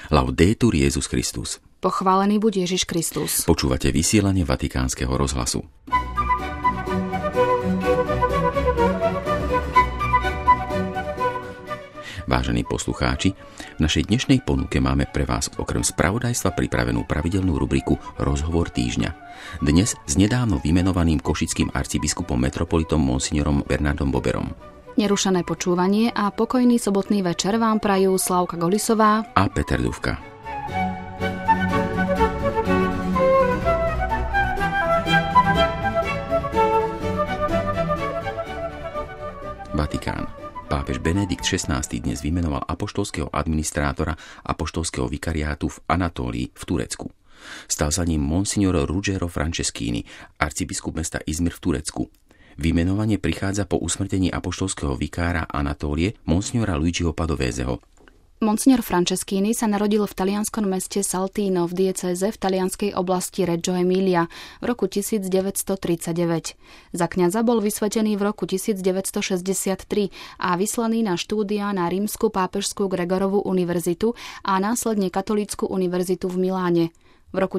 Laudetur Jesus Christus. Pochválený buď Ježiš Kristus. Počúvate vysielanie Vatikánskeho rozhlasu. Vážení poslucháči, v našej dnešnej ponuke máme pre vás okrem spravodajstva pripravenú pravidelnú rubriku Rozhovor týždňa. Dnes s nedávno vymenovaným košickým arcibiskupom metropolitom monsignorom Bernardom Boberom. Nerušené počúvanie a pokojný sobotný večer vám prajú Slávka Golisová a Peter Dufka. Vatikán. Pápež Benedikt XVI dnes vymenoval apoštolského administrátora apoštolského vikariátu v Anatólii v Turecku. Stal za ním monsignor Ruggero Franceschini, arcibiskup mesta Izmir v Turecku. Vymenovanie prichádza po usmrtení apoštolského vikára Anatólie, monsignora Luigiho Padovézeho. Monsignor Franceschini sa narodil v talianskom meste Saltino v diecéze v talianskej oblasti Reggio Emilia v roku 1939. Za kňaza bol vysvetený v roku 1963 a vyslaný na štúdia na Rímsku pápežskú Gregorovú univerzitu a následne Katolícku univerzitu v Miláne. V roku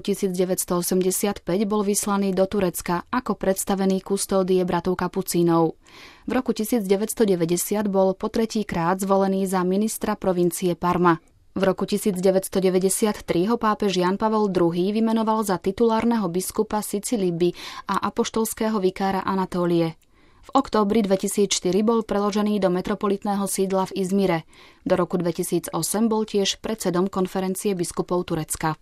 1985 bol vyslaný do Turecka ako predstavený kustódie bratov kapucínov. V roku 1990 bol po tretíkrát zvolený za ministra provincie Parma. V roku 1993 ho pápež Jan Pavel II vymenoval za titulárneho biskupa Sicilíby a apoštolského vikára Anatólie. V októbri 2004 bol preložený do metropolitného sídla v Izmire. Do roku 2008 bol tiež predsedom konferencie biskupov Turecka.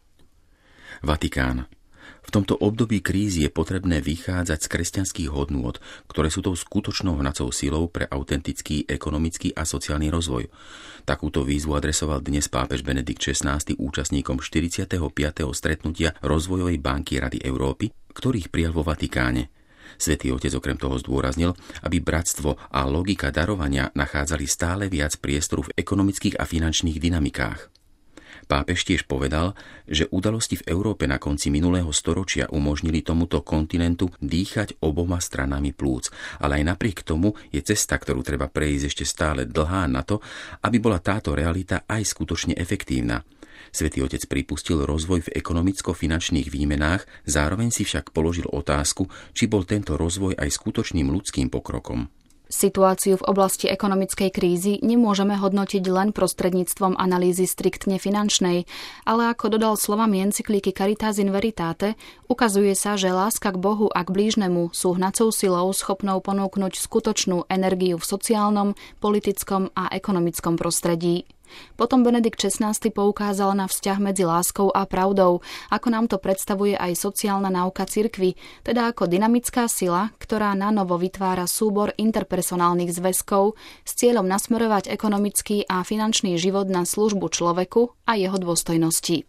Vatikán. V tomto období krízy je potrebné vychádzať z kresťanských hodnôt, ktoré sú tou skutočnou hnacou silou pre autentický, ekonomický a sociálny rozvoj. Takúto výzvu adresoval dnes pápež Benedikt XVI účastníkom 45. stretnutia Rozvojovej banky Rady Európy, ktorých prijal vo Vatikáne. Svätý Otec okrem toho zdôraznil, aby bratstvo a logika darovania nachádzali stále viac priestoru v ekonomických a finančných dynamikách. Pápež tiež povedal, že udalosti v Európe na konci minulého storočia umožnili tomuto kontinentu dýchať oboma stranami plúc, ale aj napriek tomu je cesta, ktorú treba prejsť ešte stále dlhá na to, aby bola táto realita aj skutočne efektívna. Svätý Otec pripustil rozvoj v ekonomicko-finančných výmenách, zároveň si však položil otázku, či bol tento rozvoj aj skutočným ľudským pokrokom. Situáciu v oblasti ekonomickej krízy nemôžeme hodnotiť len prostredníctvom analýzy striktne finančnej, ale ako dodal slovami encykliky Caritas in Veritate, ukazuje sa, že láska k Bohu a k blížnemu sú hnacou silou schopnou ponúknuť skutočnú energiu v sociálnom, politickom a ekonomickom prostredí. Potom Benedikt XVI poukázal na vzťah medzi láskou a pravdou, ako nám to predstavuje aj sociálna náuka cirkvi, teda ako dynamická sila, ktorá nanovo vytvára súbor interpersonálnych zväzkov s cieľom nasmerovať ekonomický a finančný život na službu človeku a jeho dôstojnosti.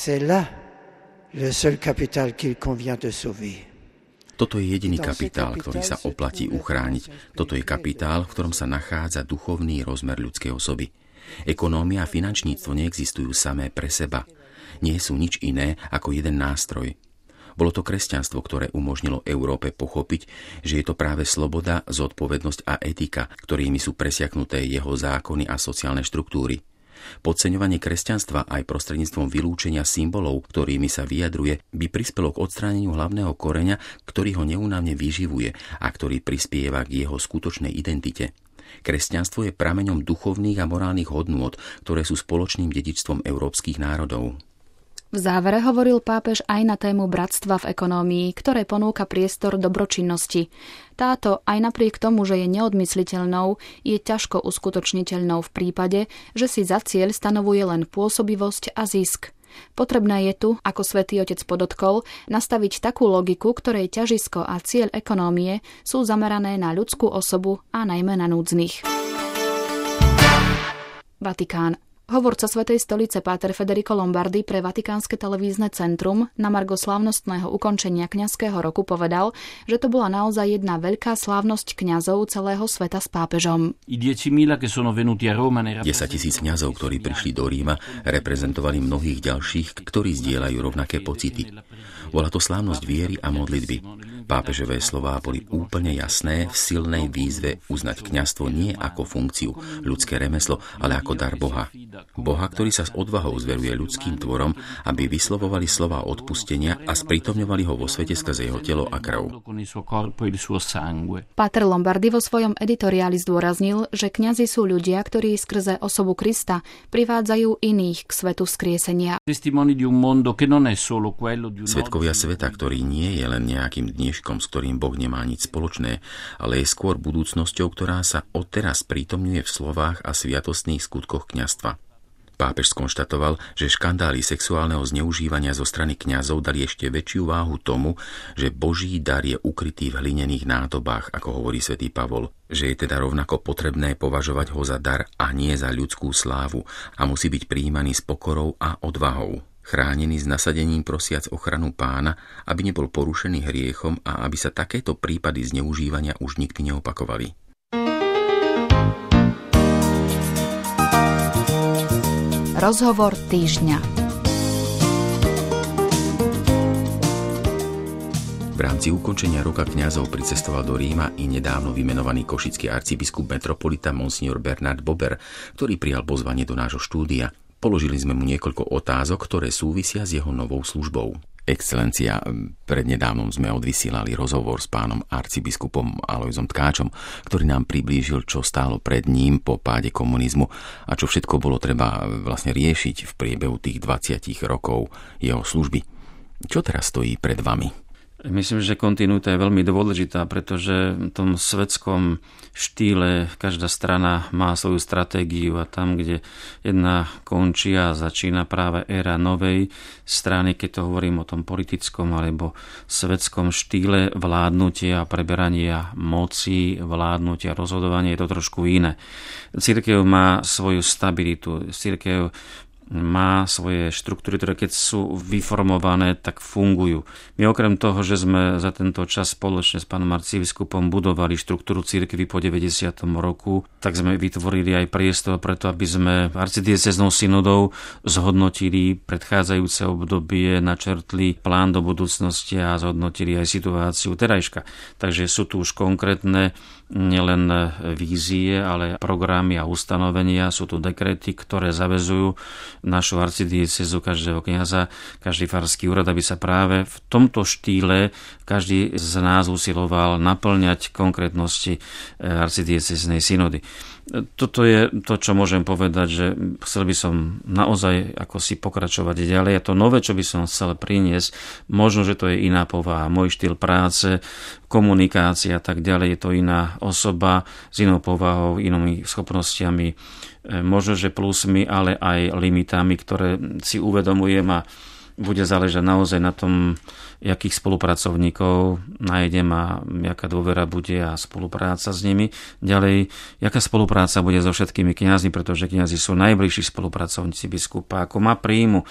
Toto je jediný kapitál, ktorý sa oplatí uchrániť. Toto je kapitál, v ktorom sa nachádza duchovný rozmer ľudskej osoby. Ekonómia a finančníctvo neexistujú samé pre seba. Nie sú nič iné ako jeden nástroj. Bolo to kresťanstvo, ktoré umožnilo Európe pochopiť, že je to práve sloboda, zodpovednosť a etika, ktorými sú presiaknuté jeho zákony a sociálne štruktúry. Podceňovanie kresťanstva aj prostredníctvom vylúčenia symbolov, ktorými sa vyjadruje, by prispelo k odstráneniu hlavného koreňa, ktorý ho neúnavne vyživuje a ktorý prispieva k jeho skutočnej identite. Kresťanstvo je prameňom duchovných a morálnych hodnôt, ktoré sú spoločným dedičstvom európskych národov. V závere hovoril pápež aj na tému bratstva v ekonómii, ktoré ponúka priestor dobročinnosti. Táto, aj napriek tomu, že je neodmysliteľnou, je ťažko uskutočniteľnou v prípade, že si za cieľ stanovuje len pôsobivosť a zisk. Potrebné je tu, ako Svätý Otec podotkol, nastaviť takú logiku, ktorej ťažisko a cieľ ekonómie sú zamerané na ľudskú osobu a najmä na núdznych. Vatikán. Hovorca Svätej stolice páter Federico Lombardi pre Vatikánske televízne centrum na margo slávnostného ukončenia kňazského roku povedal, že to bola naozaj jedna veľká slávnosť kňazov celého sveta s pápežom. 10 000 kňazov, ktorí prišli do Ríma, reprezentovali mnohých ďalších, ktorí zdieľajú rovnaké pocity. Bola to slávnosť viery a modlitby. Pápežové slová boli úplne jasné v silnej výzve uznať kňazstvo nie ako funkciu, ľudské remeslo, ale ako dar Boha. Boha, ktorý sa s odvahou zveruje ľudským tvorom, aby vyslovovali slová odpustenia a sprítomňovali ho vo svete skrze jeho telo a krv. Páter Lombardi vo svojom editoriáli zdôraznil, že kňazi sú ľudia, ktorí skrze osobu Krista privádzajú iných k svetu vzkriesenia. Svedkovia sveta, ktorý nie je len nejakým dneškom, s ktorým Boh nemá nič spoločné, ale je skôr budúcnosťou, ktorá sa odteraz prítomňuje v slovách a sviatostných skutkoch kňazstva. Pápež skonštatoval, že škandály sexuálneho zneužívania zo strany kňazov dali ešte väčšiu váhu tomu, že Boží dar je ukrytý v hlinených nádobách, ako hovorí svätý Pavol, že je teda rovnako potrebné považovať ho za dar a nie za ľudskú slávu a musí byť prijímaný s pokorou a odvahou. Chránený s nasadením prosiac ochranu Pána, aby nebol porušený hriechom a aby sa takéto prípady zneužívania už nikdy neopakovali. Rozhovor týždňa. V rámci ukončenia roka kňazov pricestoval do Ríma i nedávno vymenovaný košický arcibiskup metropolita Monsignor Bernard Bober, ktorý prijal pozvanie do nášho štúdia. Položili sme mu niekoľko otázok, ktoré súvisia s jeho novou službou. Excelencia, prednedávnom sme odvysielali rozhovor s pánom arcibiskupom Alojzom Tkáčom, ktorý nám priblížil, čo stálo pred ním po páde komunizmu a čo všetko bolo treba vlastne riešiť v priebehu tých 20 rokov jeho služby. Čo teraz stojí pred vami? Myslím, že kontinuita je veľmi dôležitá, pretože v tom svetskom štýle každá strana má svoju stratégiu a tam, kde jedna končí a začína práve éra novej strany, keď to hovorím o tom politickom alebo svetskom štýle vládnutia a preberania moci, vládnutia, rozhodovania, je to trošku iné. Cirkev má svoju stabilitu, cirkev má svoje štruktúry, ktoré keď sú vyformované, tak fungujú. My okrem toho, že sme za tento čas spoločne s pánom arcibiskupom budovali štruktúru cirkvi po 90. roku, tak sme vytvorili aj priestor preto, aby sme arcidiecéznou synodou zhodnotili predchádzajúce obdobie, načrtli plán do budúcnosti a zhodnotili aj situáciu terajška. Takže sú tu už konkrétne nielen vízie, ale programy a ustanovenia, sú tu dekrety, ktoré zaväzujú našu arcidiecézu, každého kňaza, každý farský úrad, aby sa práve v tomto štýle každý z nás usiloval naplňať konkrétnosti arcidiecéznej synody. Toto je to, čo môžem povedať, že chcel by som naozaj ako si pokračovať ďalej. A to nové, čo by som chcel priniesť, možno, že to je iná povaha, môj štýl práce, komunikácia a tak ďalej, je to iná osoba s inou povahou, inými schopnostiami, možno, že plusmi, ale aj limitami, ktoré si uvedomujem a bude záležať naozaj na tom, jakých spolupracovníkov nájdem a jaká dôvera bude a spolupráca s nimi. Ďalej, jaká spolupráca bude so všetkými kňazmi, pretože kňazi sú najbližší spolupracovníci biskupa, ako má príjmu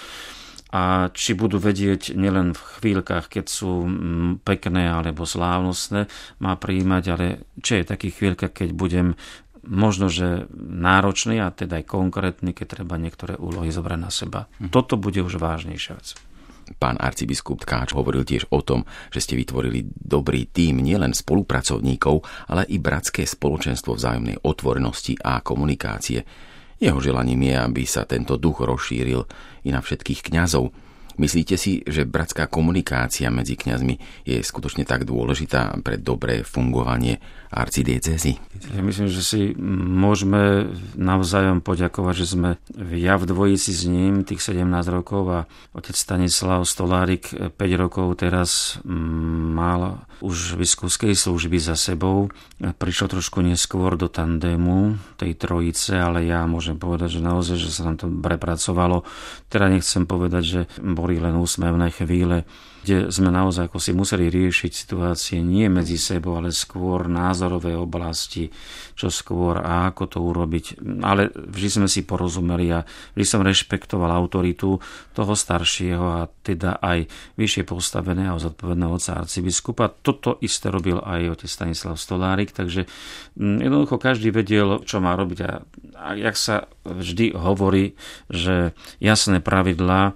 a či budú vedieť nielen v chvíľkach, keď sú pekné alebo slávnostné, má prijímať, ale či je takých chvíľkach, keď budem možno, že náročný a teda aj konkrétny, keď treba niektoré úlohy zobrať na seba. Toto bude už vážnejšia vec. Pán arcibiskup Tkáč hovoril tiež o tom, že ste vytvorili dobrý tím nielen spolupracovníkov, ale i bratské spoločenstvo vzájomnej otvorenosti a komunikácie. Jeho želaním je, aby sa tento duch rozšíril i na všetkých kňazov. Myslíte si, že bratská komunikácia medzi kňazmi je skutočne tak dôležitá pre dobré fungovanie arcidiecézy? Ja myslím, že si môžeme navzájom poďakovať, že sme ja v dvojici s ním tých 17 rokov a otec Stanislav Stolárik 5 rokov teraz mal už biskupskej služby za sebou. Prišlo trošku neskôr do tandému tej trojice, ale ja môžem povedať, že naozaj, že sa nám to prepracovalo. Teda nechcem povedať, že boli len úsmevné chvíle, kde sme naozaj ako si museli riešiť situácie nie medzi sebou, ale skôr názorové oblasti, čo skôr a ako to urobiť. Ale vždy sme si porozumeli a vždy som rešpektoval autoritu toho staršieho a teda aj vyššie postaveného zodpovedného otca arcibiskupa. Toto isté robil aj otec Stanislav Stolárik, takže jednoducho každý vedel, čo má robiť a jak sa vždy hovorí, že jasné pravidlá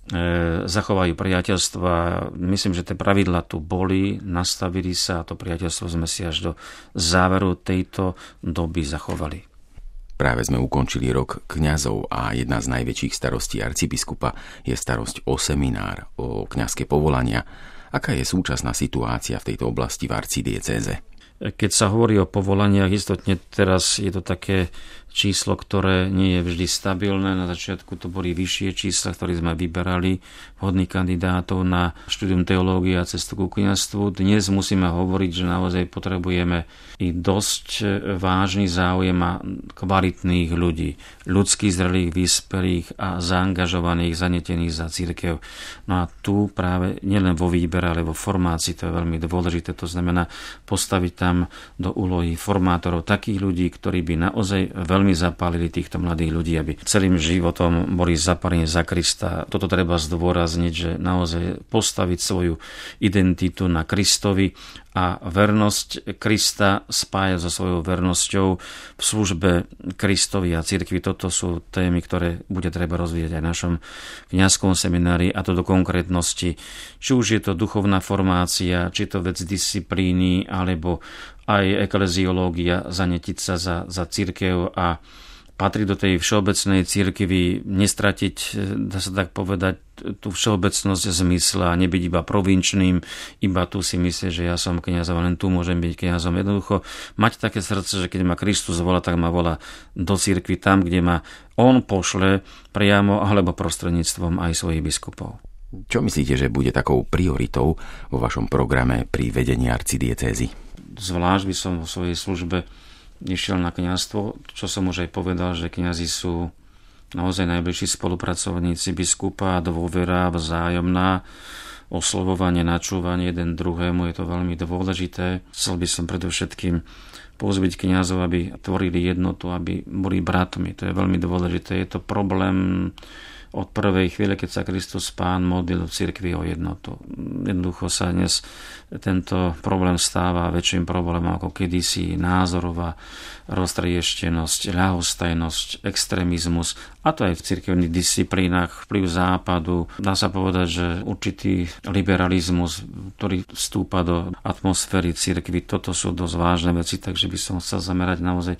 zachovajú priateľstva. Myslím, že tie pravidlá tu boli, nastavili sa a to priateľstvo sme si až do záveru tejto doby zachovali. Práve sme ukončili rok kňazov a jedna z najväčších starostí arcibiskupa je starosť o seminár, o kňazské povolania. Aká je súčasná situácia v tejto oblasti v arcidiecéze? Keď sa hovorí o povolaniach, istotne teraz je to také číslo, ktoré nie je vždy stabilné. Na začiatku to boli vyššie čísla, ktoré sme vyberali vhodných kandidátov na štúdium teológie a cestu ku kňazstvu. Dnes musíme hovoriť, že naozaj potrebujeme i dosť vážny záujem a kvalitných ľudí. Ľudských, zrelých, vyspelých a zaangažovaných, zanetených za cirkev. No a tu práve nielen vo výbere, ale vo formácii to je veľmi dôležité. To znamená postaviť tam do úlohy formátorov takých ľudí, ktorí by naozaj veľmi zapálili týchto mladých ľudí, aby celým životom boli zapálení za Krista. Toto treba zdôrazniť, že naozaj postaviť svoju identitu na Kristovi a vernosť Krista spája so svojou vernosťou v službe Kristovi a cirkvi. Toto sú témy, ktoré bude treba rozvíjať aj v našom kňazskom seminári, a to do konkrétnosti. Či už je to duchovná formácia, či to vec disciplíny, alebo aj ekleziológia, zanetiť sa za cirkev a patriť do tej všeobecnej cirkvi, nestratiť, dá sa tak povedať, tú všeobecnosť zmysla a nebyť iba provinčným, iba tu si myslí, že ja som kňazom, len tu môžem byť kňazom. Jednoducho mať také srdce, že keď ma Kristus volá, tak ma volá do cirkvi tam, kde ma on pošle priamo alebo prostredníctvom aj svojich biskupov. Čo myslíte, že bude takou prioritou vo vašom programe pri vedení arcidiecézy? Zvlášť by som vo svojej službe išiel na kňazstvo, čo som už aj povedal, že kňazi sú naozaj najbližší spolupracovníci biskupa, dôvera vzájomná, oslovovanie, načúvanie jeden druhému, je to veľmi dôležité. Chcel by som predovšetkým povzbudiť kňazov, aby tvorili jednotu, aby boli bratmi. To je veľmi dôležité. Je to problém od prvej chvíle, keď sa Kristus Pán modlil v cirkvi o jednotu. Jednoducho sa dnes tento problém stáva väčším problémom ako kedysi, názorová roztrieštenosť, ľahostajnosť, extrémizmus, a to aj v cirkevných disciplínach, vplyv západu. Dá sa povedať, že určitý liberalizmus, ktorý vstúpa do atmosféry cirkvi, toto sú dosť vážne veci, takže by som chcel zamerať naozaj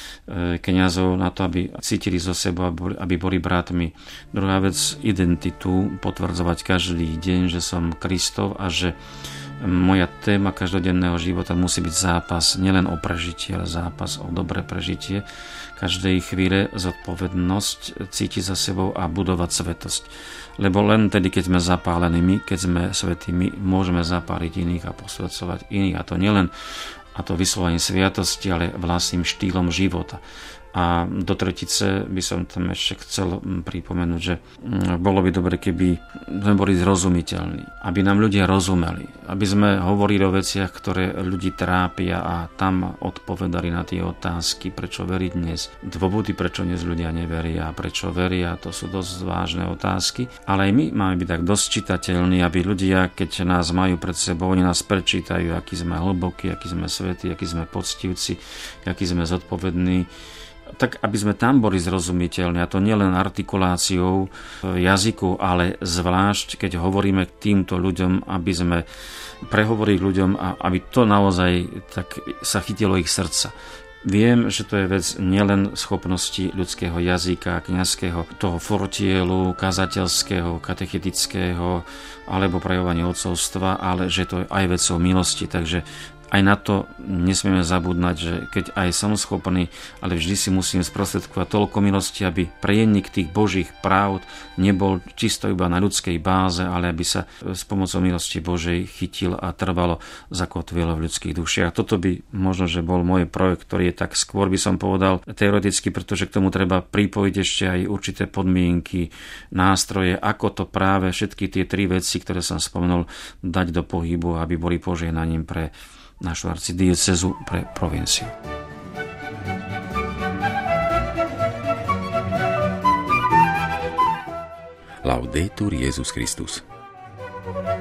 kňazov na to, aby cítili zo seba, aby boli bratmi. Druhá vec, identitu, potvrdzovať každý deň, že som Kristov a že moja téma každodenného života musí byť zápas nielen o prežitie, ale zápas o dobré prežitie. Každej chvíle zodpovednosť cítiť za sebou a budovať svetosť. Lebo len tedy, keď sme zapálenými, keď sme svätými, môžeme zapáliť iných a posvedcovať iných. A to nielen vyslovenie sviatosti, ale vlastným štýlom života. A do tretice by som tam ešte chcel pripomenúť, že bolo by dobre, keby sme boli zrozumiteľní, aby nám ľudia rozumeli, aby sme hovorili o veciach, ktoré ľudí trápia a tam odpovedali na tie otázky, prečo veriť dnes, dôvody, prečo dnes ľudia neveria, prečo veria, to sú dosť vážne otázky, ale aj my máme byť tak dosť čitateľní, aby ľudia, keď nás majú pred sebou, oni nás prečítajú, aký sme hlbokí, aký sme svätí, aký sme poctivci, aký sme zodpovední, tak aby sme tam boli zrozumiteľní, a to nielen artikuláciou jazyku, ale zvlášť, keď hovoríme k týmto ľuďom, aby sme prehovorili ľuďom a aby to naozaj tak sa chytilo ich srdca. Viem, že to je vec nielen schopnosti ľudského jazyka, kňazského, toho fortielu, kazateľského, katechetického alebo prejavovania otcovstva, ale že to je aj vecou milosti, takže aj na to nesmieme zabúdať, že keď aj som schopný, ale vždy si musím sprostredkovať toľko milosti, aby prejenník tých Božích práv nebol čisto iba na ľudskej báze, ale aby sa s pomocou milosti Božej chytil a trvalo zakotvilo v ľudských dušiach. Toto by možno, že bol môj projekt, ktorý je tak skôr, by som povedal, teoreticky, pretože k tomu treba pripojiť ešte aj určité podmienky, nástroje, ako to práve všetky tie tri veci, ktoré som spomenul, dať do pohybu, aby boli požehnaním pre našu arcidiecézu, pre provinciu. Laudetur Jesus Christus.